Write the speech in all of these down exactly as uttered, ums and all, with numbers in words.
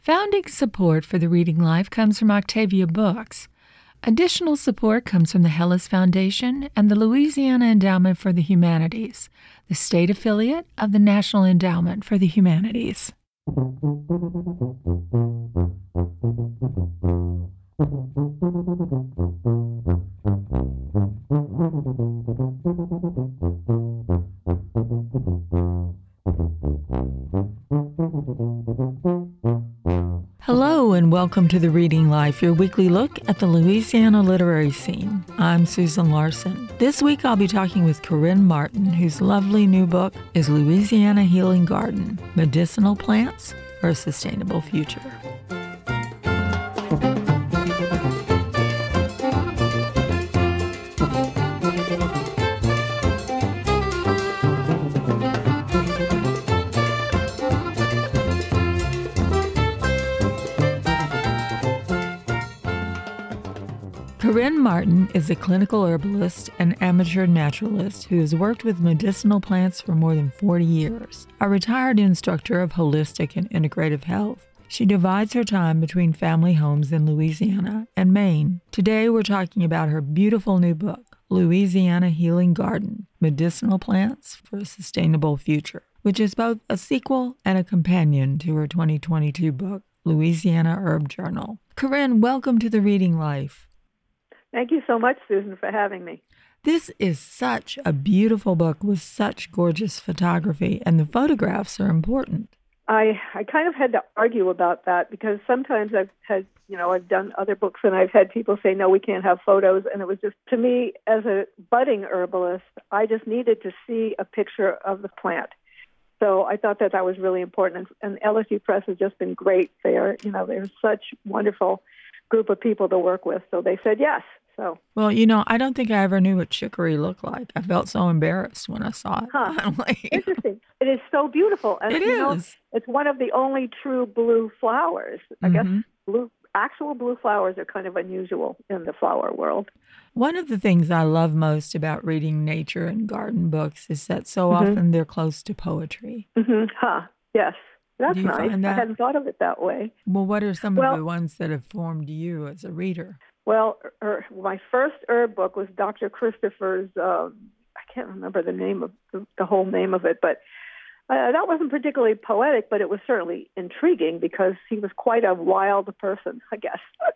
Founding support for the Reading Life comes from Octavia Books. Additional support comes from the Hellas Foundation and the Louisiana Endowment for the Humanities, the state affiliate of the National Endowment for the Humanities. Hello and welcome to The Reading Life, your weekly look at the Louisiana literary scene. I'm Susan Larson. This week I'll be talking with Corinne Martin, whose lovely new book is Louisiana Healing Garden, Medicinal Plants for a Sustainable Future. Corinne Martin is a clinical herbalist and amateur naturalist who has worked with medicinal plants for more than forty years. A retired instructor of holistic and integrative health, she divides her time between family homes in Louisiana and Maine. Today we're talking about her beautiful new book, Louisiana Healing Garden, Medicinal Plants for a Sustainable Future, which is both a sequel and a companion to her twenty twenty-two book, Louisiana Herb Journal. Corinne, welcome to The Reading Life. Thank you so much, Susan, for having me. This is such a beautiful book with such gorgeous photography, and the photographs are important. I, I kind of had to argue about that because sometimes I've had, you know, I've done other books and I've had people say, no, we can't have photos. And it was just, to me, as a budding herbalist, I just needed to see a picture of the plant. So I thought that that was really important. And, and L S U Press has just been great. They are, you know, they're such wonderful group of people to work with. So they said yes. So. Well, you know, I don't think I ever knew what chicory looked like. I felt so embarrassed when I saw it. Huh. I'm like, Interesting. It is so beautiful. And, it you is. Know, it's one of the only true blue flowers. I mm-hmm. guess blue, actual blue flowers are kind of unusual in the flower world. One of the things I love most about reading nature and garden books is that so mm-hmm. often they're close to poetry. Mm-hmm. Huh. Yes. That's Do you nice. Find that? I hadn't thought of it that way. Well, what are some well, of the ones that have formed you as a reader? Well, er, my first herb book was Doctor Christopher's, uh, I can't remember the name of the, the whole name of it, but uh, that wasn't particularly poetic, but it was certainly intriguing because he was quite a wild person, I guess.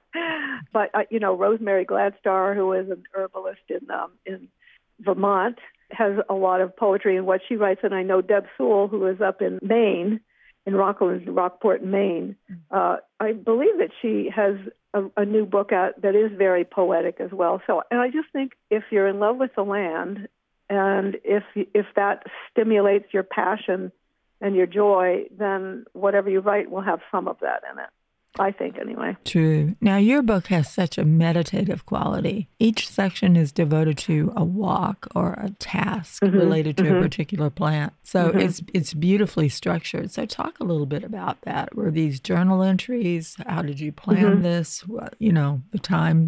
But, uh, you know, Rosemary Gladstar, who is an herbalist in um, in Vermont, has a lot of poetry in what she writes, and I know Deb Sewell, who is up in Maine, in Rockland, Rockport, Maine. Uh, I believe that she has a, a new book out that is very poetic as well. So, and I just think if you're in love with the land, and if if that stimulates your passion and your joy, then whatever you write will have some of that in it. I think, anyway. True. Now, your book has such a meditative quality. Each section is devoted to a walk or a task mm-hmm. related to mm-hmm. a particular plant. So mm-hmm. it's it's beautifully structured. So talk a little bit about that. Were these journal entries? How did you plan mm-hmm. this? What, you know, the time?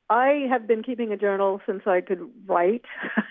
I have been keeping a journal since I could write,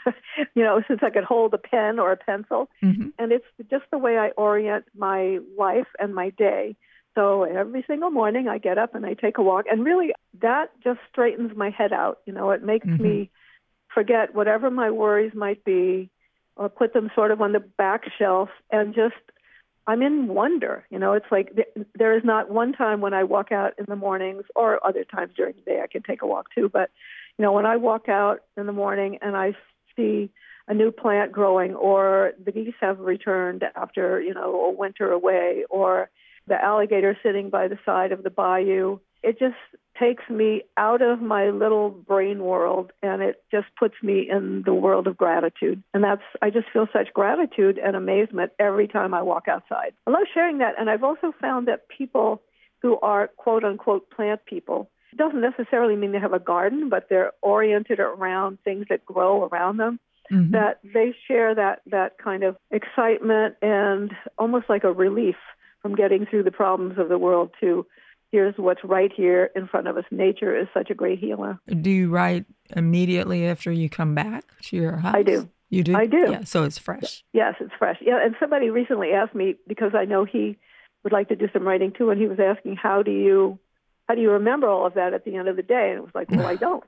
you know, since I could hold a pen or a pencil. Mm-hmm. And it's just the way I orient my life and my day. So every single morning I get up and I take a walk, and really that just straightens my head out. You know, it makes mm-hmm. me forget whatever my worries might be or put them sort of on the back shelf and just, I'm in wonder. You know, it's like th- there is not one time when I walk out in the mornings, or other times during the day I can take a walk too, but, you know, when I walk out in the morning and I see a new plant growing, or the geese have returned after, you know, a winter away, or the alligator sitting by the side of the bayou, it just takes me out of my little brain world, and it just puts me in the world of gratitude. And that's, I just feel such gratitude and amazement every time I walk outside. I love sharing that, and I've also found that people who are quote-unquote plant people, it doesn't necessarily mean they have a garden, but they're oriented around things that grow around them, mm-hmm. that they share that, that kind of excitement and almost like a relief from getting through the problems of the world to here's what's right here in front of us. Nature is such a great healer. Do you write immediately after you come back to your house? I do. You do? I do. Yeah, so it's fresh. Yes, it's fresh. Yeah, and somebody recently asked me, because I know he would like to do some writing too. And he was asking, how do you how do you remember all of that at the end of the day? And it was like, well, I don't.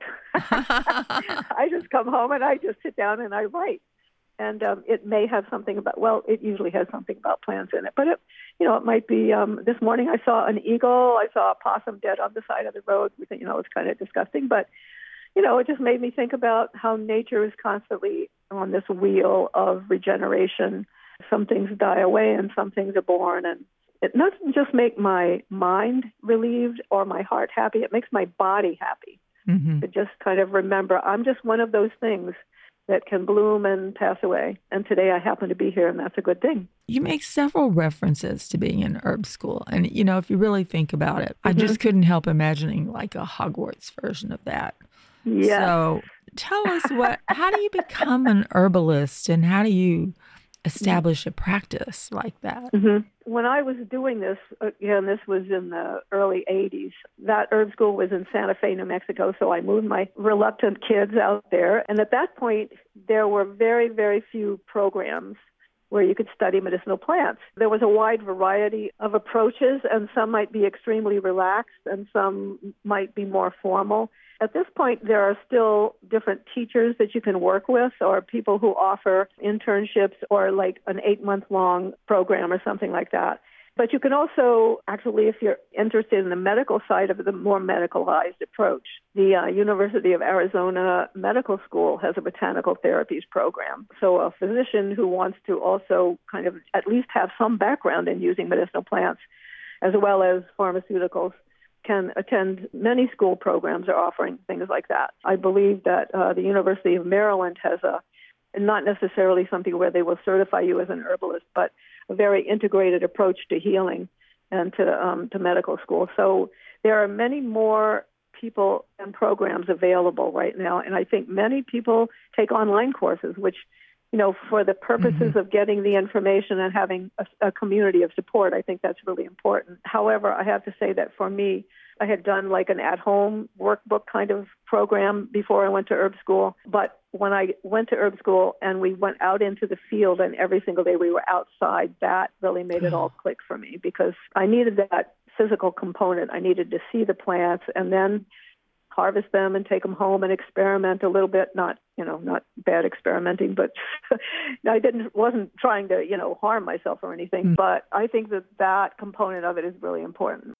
I just come home and I just sit down and I write. And um, it may have something about, well, it usually has something about plants in it. But, it, you know, it might be, um, this morning I saw an eagle. I saw a possum dead on the side of the road. You know, it's kind of disgusting. But, you know, it just made me think about how nature is constantly on this wheel of regeneration. Some things die away and some things are born. And it doesn't just make my mind relieved or my heart happy. It makes my body happy. Mm-hmm. To just kind of remember, I'm just one of those things that can bloom and pass away. And today I happen to be here, and that's a good thing. You make several references to being in herb school. And, you know, if you really think about it, mm-hmm. I just couldn't help imagining like a Hogwarts version of that. Yeah. So tell us, what, how do you become an herbalist, and how do you establish a practice like that? Mm-hmm. When I was doing this, again, this was in the early eighties, that herb school was in Santa Fe, New Mexico, so I moved my reluctant kids out there. And at that point, there were very, very few programs where you could study medicinal plants. There was a wide variety of approaches, and some might be extremely relaxed, and some might be more formal. At this point, there are still different teachers that you can work with, or people who offer internships or like an eight-month-long program or something like that. But you can also, actually, if you're interested in the medical side of the more medicalized approach, the uh, University of Arizona Medical School has a botanical therapies program. So a physician who wants to also kind of at least have some background in using medicinal plants as well as pharmaceuticals can attend many school programs are offering things like that. I believe that uh, the University of Maryland has a, not necessarily something where they will certify you as an herbalist, but a very integrated approach to healing and to um, to medical school. So there are many more people and programs available right now, and I think many people take online courses, which, you know, for the purposes mm-hmm. of getting the information and having a, a community of support, I think that's really important. However, I have to say that for me, I had done like an at-home workbook kind of program before I went to herb school. But when I went to herb school and we went out into the field and every single day we were outside, that really made it all click for me, because I needed that physical component. I needed to see the plants and then harvest them and take them home and experiment a little bit. Not, you know, not bad experimenting, but I didn't, wasn't trying to, you know, harm myself or anything. Mm. But I think that that component of it is really important.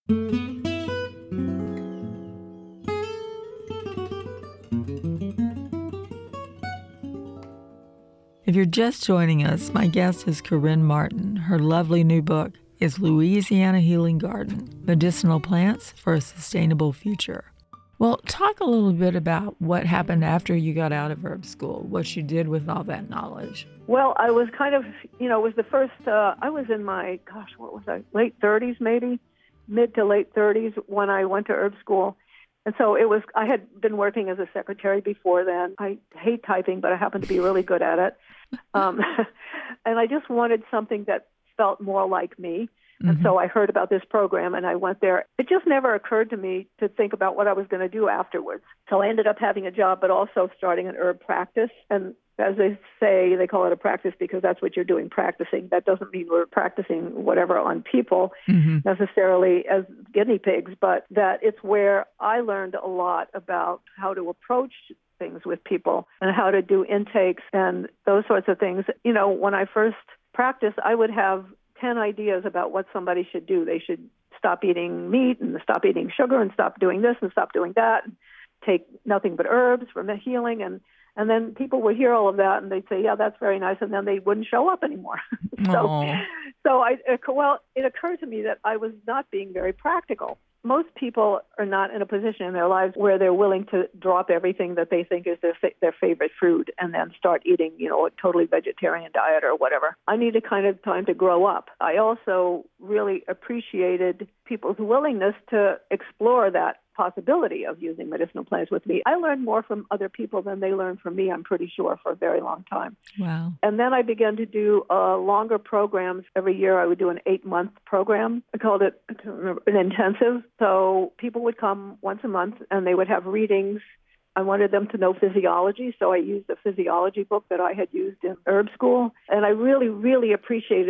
If you're just joining us, my guest is Corinne Martin. Her lovely new book is Louisiana Healing Garden, Medicinal Plants for a Sustainable Future. Well, talk a little bit about what happened after you got out of herb school, what you did with all that knowledge. Well, I was kind of, you know, it was the first, uh, I was in my, gosh, what was I, late thirties maybe, mid to late thirties when I went to herb school. And so it was, I had been working as a secretary before then. I hate typing, but I happen to be really good at it. Um, and I just wanted something that felt more like me. And mm-hmm. so I heard about this program and I went there. It just never occurred to me to think about what I was going to do afterwards. So I ended up having a job, but also starting an herb practice. And as they say, they call it a practice because that's what you're doing, practicing. That doesn't mean we're practicing whatever on people mm-hmm. necessarily as guinea pigs, but that it's where I learned a lot about how to approach things with people and how to do intakes and those sorts of things. You know, when I first practiced, I would have ten ideas about what somebody should do. They should stop eating meat and stop eating sugar and stop doing this and stop doing that and take nothing but herbs for healing. And And then people would hear all of that and they'd say, yeah, that's very nice. And then they wouldn't show up anymore. so, so I, well, it occurred to me that I was not being very practical. Most people are not in a position in their lives where they're willing to drop everything that they think is their their favorite food and then start eating, you know, a totally vegetarian diet or whatever. I needed kind of time to grow up. I also really appreciated people's willingness to explore that possibility of using medicinal plants with me. I learned more from other people than they learned from me, I'm pretty sure, for a very long time. Wow. And then I began to do uh, longer programs. Every year I would do an eight-month program. I called it, I can't remember, an intensive. So people would come once a month and they would have readings. I wanted them to know physiology, so I used a physiology book that I had used in herb school. And I really, really appreciated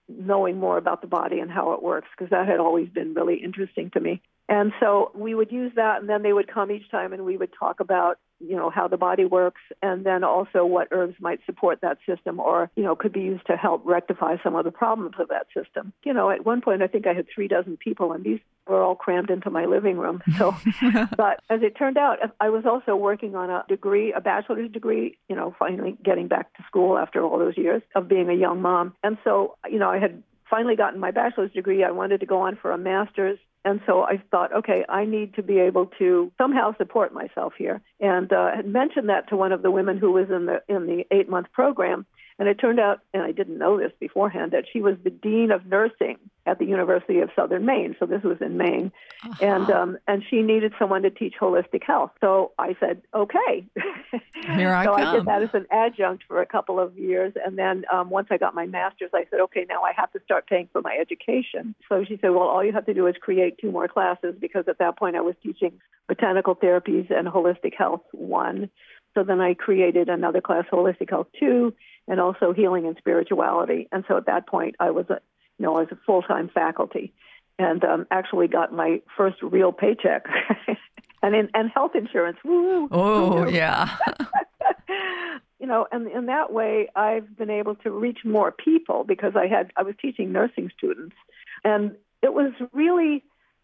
knowing more about the body and how it works, because that had always been really interesting to me. And so we would use that, and then they would come each time and we would talk about, you know, how the body works, and then also what herbs might support that system or, you know, could be used to help rectify some of the problems of that system. You know, at one point, I think I had three dozen people, and these were all crammed into my living room. So, but as it turned out, I was also working on a degree, a bachelor's degree, you know, finally getting back to school after all those years of being a young mom. And so, you know, I had finally gotten my bachelor's degree. I wanted to go on for a master's. And so I thought, okay, I need to be able to somehow support myself here. And uh, had mentioned that to one of the women who was in the in the eight-month program. And it turned out, and I didn't know this beforehand, that she was the dean of nursing at the University of Southern Maine. So this was in Maine. Uh-huh. And um, and she needed someone to teach holistic health. So I said, okay. Here I so come. I did that as an adjunct for a couple of years. And then um, once I got my master's, I said, okay, now I have to start paying for my education. So she said, well, all you have to do is create two more classes, because at that point I was teaching botanical therapies and holistic health one. So then I created another class, holistic health two, and also healing and spirituality. And so at that point, I was a, you know, I was a full-time faculty, and um, actually got my first real paycheck, and in, and health insurance. Woo! Oh, Woo-hoo. yeah. You know, and in that way, I've been able to reach more people, because I had I was teaching nursing students, and it was really,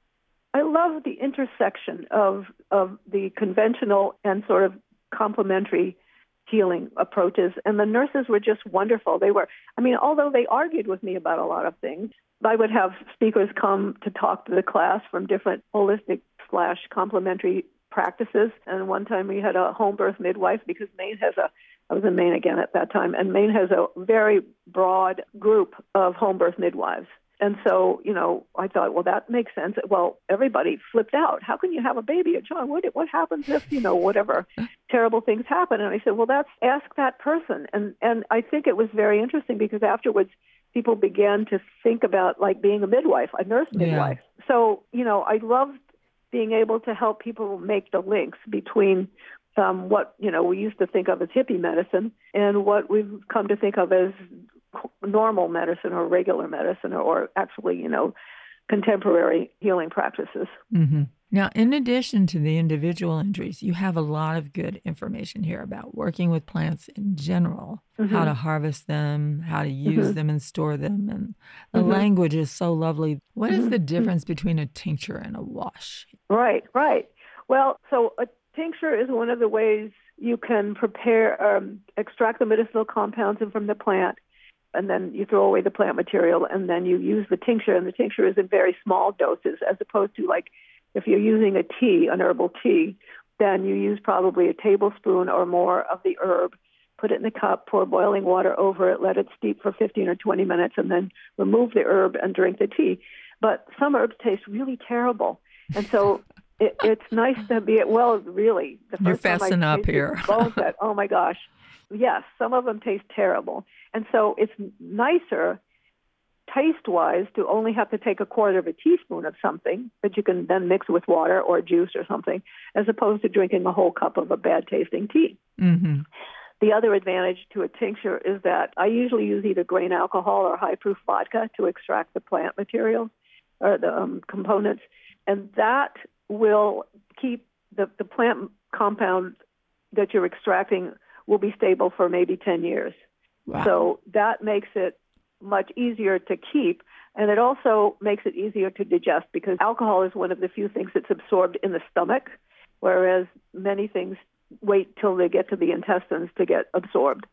I love the intersection of of the conventional and sort of complementary healing approaches. And the nurses were just wonderful. They were, I mean, although they argued with me about a lot of things, I would have speakers come to talk to the class from different holistic slash complementary practices. And one time we had a home birth midwife, because Maine has a, I was in Maine again at that time, and Maine has a very broad group of home birth midwives. And so, you know, I thought, well, that makes sense. Well, everybody flipped out. How can you have a baby? John, what what happens if, you know, whatever terrible things happen? And I said, well, that's ask that person. And and I think it was very interesting, because afterwards people began to think about like being a midwife, a nurse midwife. Yeah. So, you know, I loved being able to help people make the links between um, what, you know, we used to think of as hippie medicine and what we've come to think of as normal medicine or regular medicine, or, or actually, you know, contemporary healing practices. Mm-hmm. Now, in addition to the individual entries, you have a lot of good information here about working with plants in general, mm-hmm. how to harvest them, how to use mm-hmm. them and store them. And the mm-hmm. language is so lovely. What mm-hmm. is the difference between a tincture and a wash? Right, right. Well, so a tincture is one of the ways you can prepare, um, extract the medicinal compounds from the plant, and then you throw away the plant material, and then you use the tincture, and the tincture is in very small doses, as opposed to like if you're using a tea, an herbal tea, then you use probably a tablespoon or more of the herb, put it in a cup, pour boiling water over it, let it steep for fifteen or twenty minutes, and then remove the herb and drink the tea. But some herbs taste really terrible, and so it, it's nice to be, well, really, the first You're fasten time I up here. bone set, oh my gosh. Yes, some of them taste terrible. And so it's nicer, taste-wise, to only have to take a quarter of a teaspoon of something that you can then mix with water or juice or something, as opposed to drinking a whole cup of a bad-tasting tea. Mm-hmm. The other advantage to a tincture is that I usually use either grain alcohol or high-proof vodka to extract the plant material or the um, components, and that will keep the, the plant compound that you're extracting will be stable for maybe ten years. Wow. So that makes it much easier to keep, and it also makes it easier to digest, because alcohol is one of the few things that's absorbed in the stomach, whereas many things wait till they get to the intestines to get absorbed.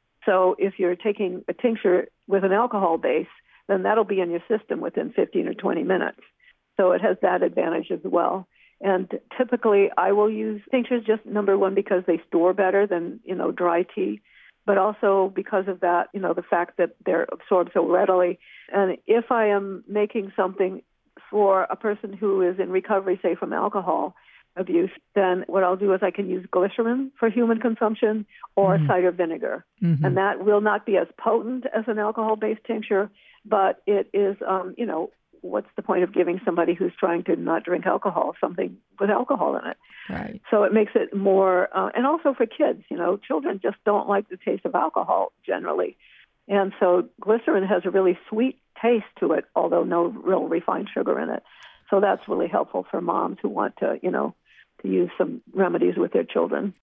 So if you're taking a tincture with an alcohol base, then that'll be in your system within fifteen or twenty minutes. So it has that advantage as well. And typically I will use tinctures, just number one, because they store better than, you know, dry tea, but also because of that, you know, the fact that they're absorbed so readily. And if I am making something for a person who is in recovery, say from alcohol abuse, then what I'll do is I can use glycerin for human consumption or mm-hmm. cider vinegar. Mm-hmm. And that will not be as potent as an alcohol-based tincture, but it is, um, you know, what's the point of giving somebody who's trying to not drink alcohol something with alcohol in it? Right. So it makes it more, uh, and also for kids, you know, children just don't like the taste of alcohol generally. And so glycerin has a really sweet taste to it, although no real refined sugar in it. So that's really helpful for moms who want to, you know, to use some remedies with their children.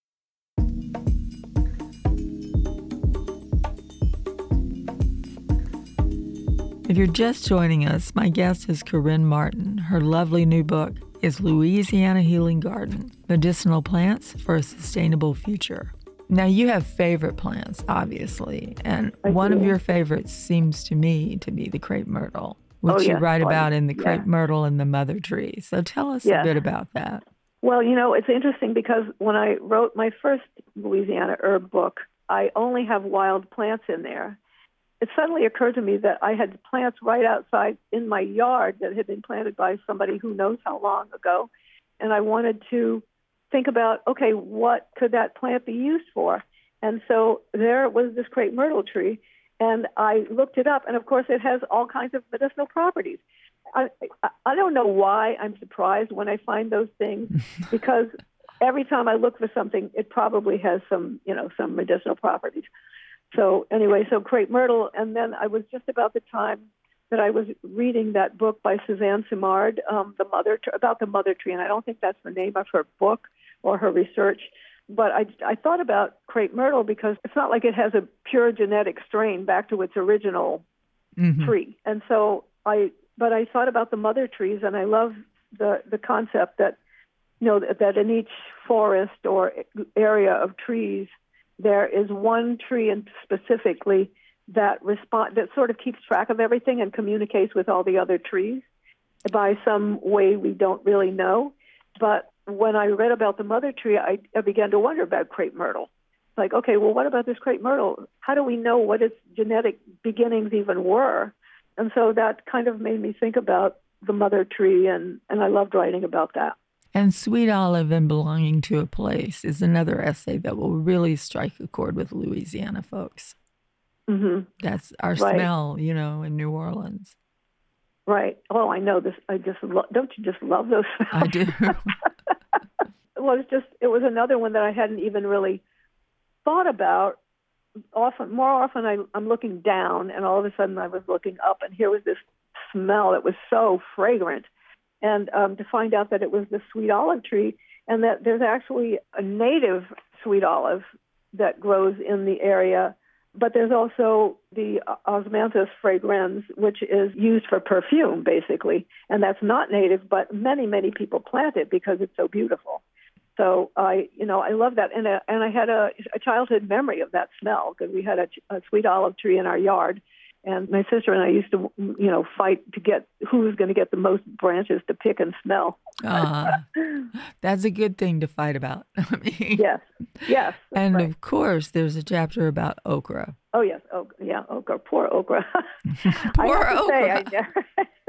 If you're just joining us, my guest is Corinne Martin. Her lovely new book is Louisiana Healing Garden, Medicinal Plants for a Sustainable Future. Now, you have favorite plants, obviously, and I one do. of your favorites seems to me to be the crepe myrtle, which oh, you yes, write funny. about in The yeah. Crepe Myrtle and the Mother Tree. So tell us Yeah. a bit about that. Well, you know, it's interesting because when I wrote my first Louisiana herb book, I only have wild plants in there. It suddenly occurred to me that I had plants right outside in my yard that had been planted by somebody who knows how long ago. And I wanted to think about, okay, what could that plant be used for? And so there was this crepe myrtle tree, and I looked it up, and of course it has all kinds of medicinal properties. I, I, I don't know why I'm surprised when I find those things, because every time I look for something, it probably has some, you know, some medicinal properties. So anyway, so crepe myrtle, and then I was just about the time that I was reading that book by Suzanne Simard, um, the mother about the mother tree, and I don't think that's the name of her book or her research, but I, I thought about crepe myrtle because it's not like it has a pure genetic strain back to its original mm-hmm. tree, and so I, but I thought about the mother trees, and I love the the concept that, you know, that in each forest or area of trees, there is one tree and specifically that respond that sort of keeps track of everything and communicates with all the other trees by some way we don't really know. But when I read about the mother tree, I, I began to wonder about crepe myrtle. Like, okay, well, what about this crepe myrtle? How do we know what its genetic beginnings even were? And so that kind of made me think about the mother tree, and, and I loved writing about that. And Sweet Olive and Belonging to a Place is another essay that will really strike a chord with Louisiana folks. Mm-hmm. That's our right. smell, you know, in New Orleans. Right. Oh, I know this. I just lo- don't you just love those smells? I do. Well, it's just it was another one that I hadn't even really thought about. Often, more often, I, I'm looking down, and all of a sudden, I was looking up, and here was this smell that was so fragrant. And um, to find out that it was the sweet olive tree, and that there's actually a native sweet olive that grows in the area, but there's also the Osmanthus fragrans, which is used for perfume, basically, and that's not native, but many, many people plant it because it's so beautiful. So I, you know, I love that, and uh, and I had a, a childhood memory of that smell because we had a, a sweet olive tree in our yard. And my sister and I used to, you know, fight to get who was going to get the most branches to pick and smell. uh, that's a good thing to fight about. I mean, yes, yes. And right. of course, there's a chapter about okra. Oh yes, oh yeah, okra. Poor okra. poor I have to okra. Say, I, never,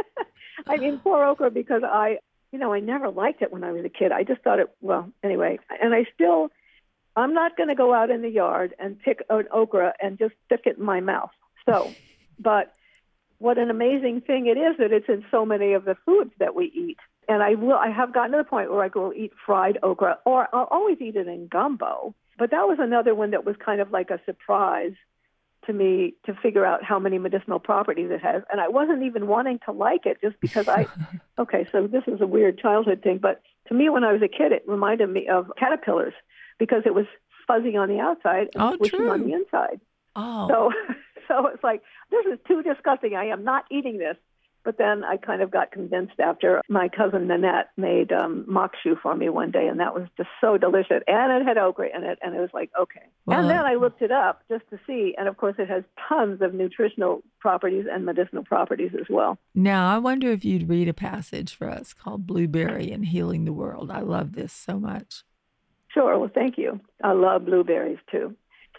I mean, poor okra because I, you know, I never liked it when I was a kid. I just thought it. Well, anyway, and I still, I'm not going to go out in the yard and pick an okra and just stick it in my mouth. So. But what an amazing thing it is that it's in so many of the foods that we eat. And I will, I have gotten to the point where I will eat fried okra, or I'll always eat it in gumbo. But that was another one that was kind of like a surprise to me to figure out how many medicinal properties it has. And I wasn't even wanting to like it just because I, okay, so this is a weird childhood thing. But to me, when I was a kid, it reminded me of caterpillars because it was fuzzy on the outside and oh, squishy true. on the inside. Oh, So, so it's like, this is too disgusting. I am not eating this. But then I kind of got convinced after my cousin Nanette made um, mokshu for me one day, and that was just so delicious. And it had okra in it, and it was like, okay. Well, and then I looked it up just to see, and of course it has tons of nutritional properties and medicinal properties as well. Now, I wonder if you'd read a passage for us called Blueberry and Healing the World. I love this so much. Sure. Well, thank you. I love blueberries, too.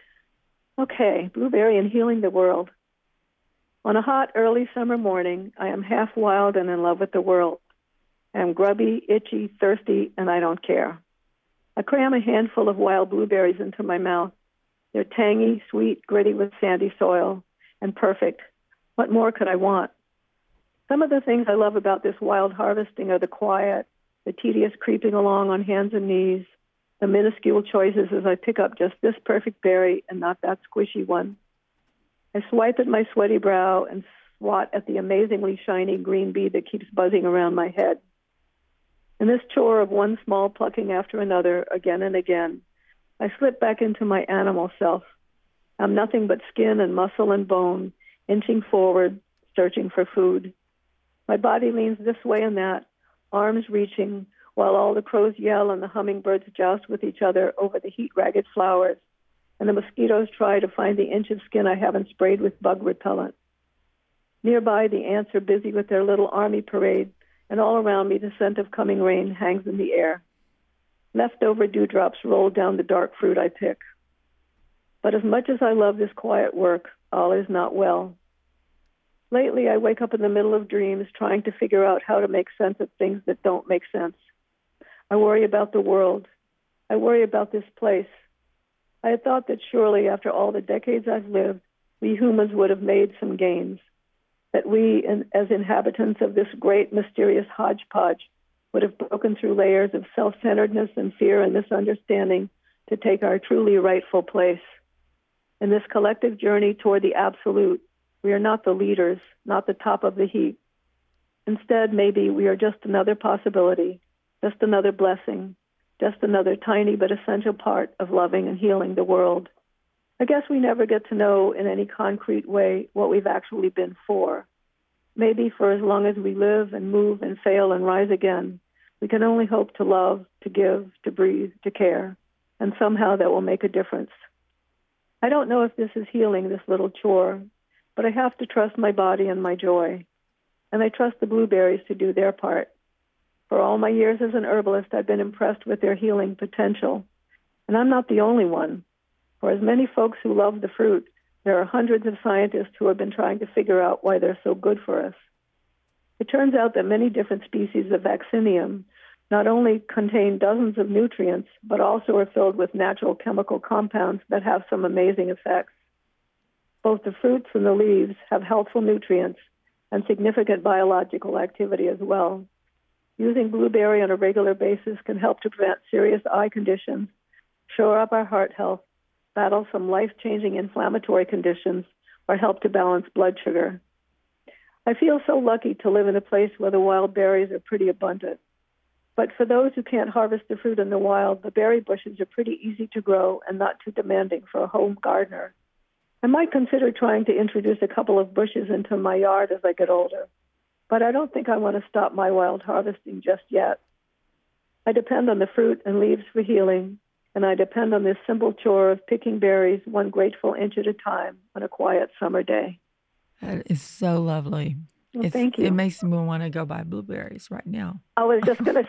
Okay, Blueberry and Healing the World. On a hot, early summer morning, I am half wild and in love with the world. I am grubby, itchy, thirsty, and I don't care. I cram a handful of wild blueberries into my mouth. They're tangy, sweet, gritty with sandy soil, and perfect. What more could I want? Some of the things I love about this wild harvesting are the quiet, the tedious creeping along on hands and knees, the minuscule choices as I pick up just this perfect berry and not that squishy one. I swipe at my sweaty brow and swat at the amazingly shiny green bee that keeps buzzing around my head. In this chore of one small plucking after another, again and again, I slip back into my animal self. I'm nothing but skin and muscle and bone, inching forward, searching for food. My body leans this way and that, arms reaching, while all the crows yell and the hummingbirds joust with each other over the heat-ragged flowers, and the mosquitoes try to find the inch of skin I haven't sprayed with bug repellent. Nearby, the ants are busy with their little army parade, and all around me the scent of coming rain hangs in the air. Leftover dewdrops roll down the dark fruit I pick. But as much as I love this quiet work, all is not well. Lately, I wake up in the middle of dreams trying to figure out how to make sense of things that don't make sense. I worry about the world. I worry about this place. I had thought that surely after all the decades I've lived, we humans would have made some gains, that we, in, as inhabitants of this great mysterious hodgepodge, would have broken through layers of self-centeredness and fear and misunderstanding to take our truly rightful place. In this collective journey toward the absolute, we are not the leaders, not the top of the heap. Instead, maybe we are just another possibility, just another blessing, just another tiny but essential part of loving and healing the world. I guess we never get to know in any concrete way what we've actually been for. Maybe for as long as we live and move and fail and rise again, we can only hope to love, to give, to breathe, to care, and somehow that will make a difference. I don't know if this is healing, this little chore, but I have to trust my body and my joy. And I trust the blueberries to do their part. For all my years as an herbalist, I've been impressed with their healing potential. And I'm not the only one. For as many folks who love the fruit, there are hundreds of scientists who have been trying to figure out why they're so good for us. It turns out that many different species of vaccinium not only contain dozens of nutrients, but also are filled with natural chemical compounds that have some amazing effects. Both the fruits and the leaves have healthful nutrients and significant biological activity as well. Using blueberry on a regular basis can help to prevent serious eye conditions, shore up our heart health, battle some life-changing inflammatory conditions, or help to balance blood sugar. I feel so lucky to live in a place where the wild berries are pretty abundant. But for those who can't harvest the fruit in the wild, the berry bushes are pretty easy to grow and not too demanding for a home gardener. I might consider trying to introduce a couple of bushes into my yard as I get older, but I don't think I want to stop my wild harvesting just yet. I depend on the fruit and leaves for healing, and I depend on this simple chore of picking berries one grateful inch at a time on a quiet summer day. That is so lovely. Well, thank you. It makes me want to go buy blueberries right now. I was just going to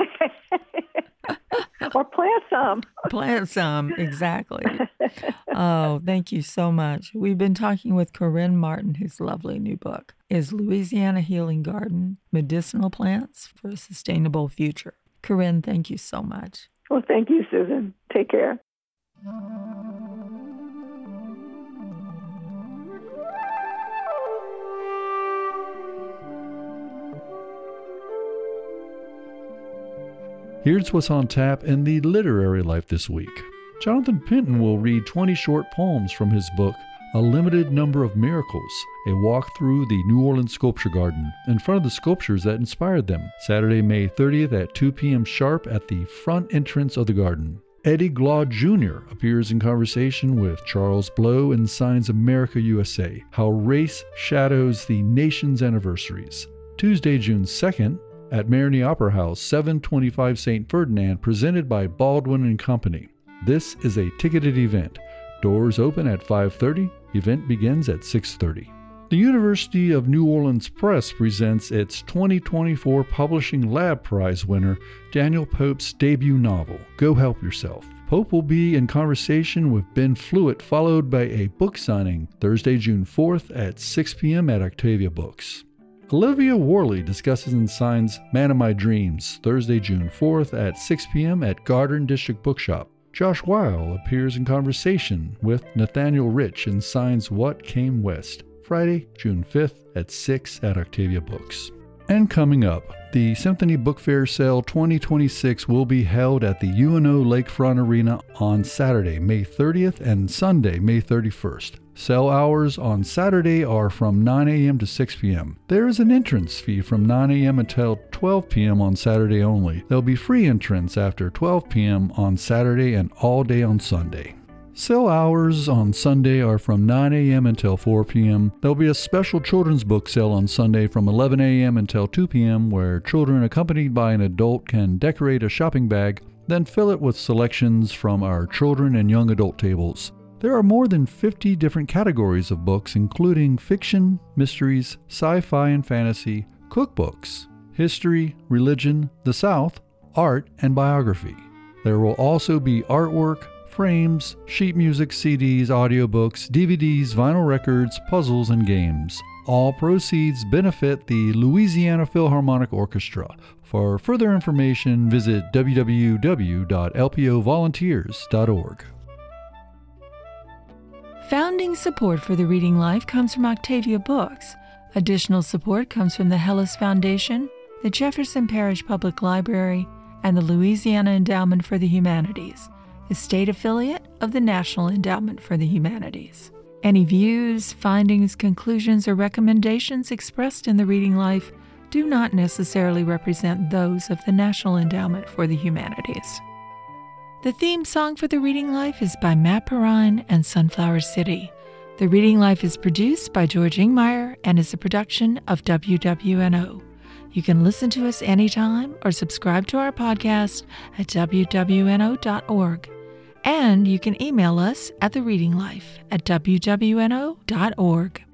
say. Or plant some. Plant some, exactly. Oh, thank you so much. We've been talking with Corinne Martin, whose lovely new book is Louisiana Healing Garden, Medicinal Plants for a Sustainable Future. Corinne, thank you so much. Well, thank you, Susan. Take care. Here's what's on tap in the literary life this week. Jonathan Penton will read twenty short poems from his book, A Limited Number of Miracles, a walk through the New Orleans Sculpture Garden in front of the sculptures that inspired them, Saturday, May thirtieth at two p.m. sharp at the front entrance of the garden. Eddie Glaw Junior appears in conversation with Charles Blow in Signs America U S A, How Race Shadows the Nation's Anniversaries. Tuesday, June second, at Marigny Opera House, seven twenty-five Saint Ferdinand, presented by Baldwin and Company. This is a ticketed event. Doors open at five thirty. Event begins at six thirty. The University of New Orleans Press presents its twenty twenty-four Publishing Lab Prize winner, Daniel Pope's debut novel, Go Help Yourself. Pope will be in conversation with Ben Fluitt, followed by a book signing Thursday, June fourth at six p.m. at Octavia Books. Olivia Worley discusses and signs Man of My Dreams, Thursday, June fourth at six p.m. at Garden District Bookshop. Josh Weil appears in conversation with Nathaniel Rich and signs What Came West, Friday, June fifth at six at Octavia Books. And coming up, the Symphony Book Fair Sale twenty twenty-six will be held at the U N O Lakefront Arena on Saturday, May thirtieth and Sunday, May thirty-first. Cell hours on Saturday are from nine a.m. to six p.m. There is an entrance fee from nine a.m. until twelve p.m. on Saturday only. There'll be free entrance after twelve p.m. on Saturday and all day on Sunday. Cell hours on Sunday are from nine a.m. until four p.m. There'll be a special children's book sale on Sunday from eleven a.m. until two p.m. where children accompanied by an adult can decorate a shopping bag, then fill it with selections from our children and young adult tables. There are more than fifty different categories of books, including fiction, mysteries, sci-fi and fantasy, cookbooks, history, religion, the South, art, and biography. There will also be artwork, frames, sheet music, C Ds, audiobooks, D V Ds, vinyl records, puzzles, and games. All proceeds benefit the Louisiana Philharmonic Orchestra. For further information, visit w w w dot l p o volunteers dot org. Founding support for the Reading Life comes from Octavia Books. Additional support comes from the Hellis Foundation, the Jefferson Parish Public Library, and the Louisiana Endowment for the Humanities, the state affiliate of the National Endowment for the Humanities. Any views, findings, conclusions, or recommendations expressed in the Reading Life do not necessarily represent those of the National Endowment for the Humanities. The theme song for The Reading Life is by Matt Perrine and Sunflower City. The Reading Life is produced by George Ingmeyer and is a production of W W N O. You can listen to us anytime or subscribe to our podcast at w w n o dot org. And you can email us at the reading life at w w n o dot org.